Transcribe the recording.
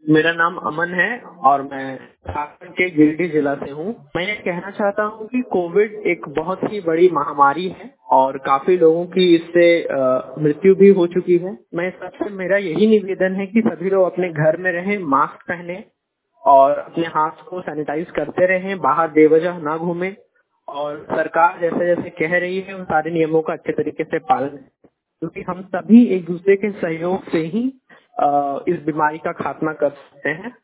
मेरा नाम अमन है और मैं झारखंड के गिरिडीह जिला से हूँ। मैं ये कहना चाहता हूँ कि कोविड एक बहुत ही बड़ी महामारी है और काफी लोगों की इससे मृत्यु भी हो चुकी है। मैं सबसे मेरा यही निवेदन है कि सभी लोग अपने घर में रहें, मास्क पहने और अपने हाथ को सैनिटाइज करते रहें, बाहर बेवजह ना घूमें और सरकार जैसे जैसे कह रही है उन सारे नियमों का अच्छे तरीके से पालन करें, क्योंकि हम सभी एक दूसरे के सहयोग से ही इस बीमारी का खात्मा कर सकते हैं।